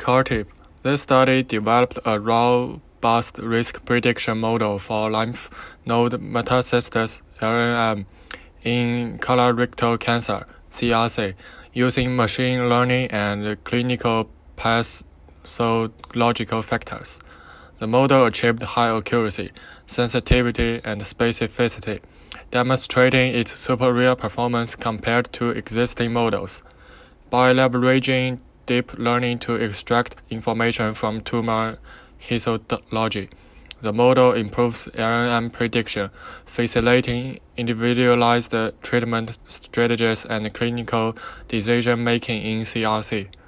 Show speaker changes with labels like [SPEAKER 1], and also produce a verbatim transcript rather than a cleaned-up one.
[SPEAKER 1] Cartip. This study developed a robust risk prediction model for lymph node metastasis L N M in colorectal cancer C R C using machine learning and clinical pathological factors. The model achieved high accuracy, sensitivity, and specificity, demonstrating its superior performance compared to existing models. By leveraging deep learning to extract information from tumor histology, the model improves L N M prediction, facilitating individualized treatment strategies and clinical decision-making in C R C.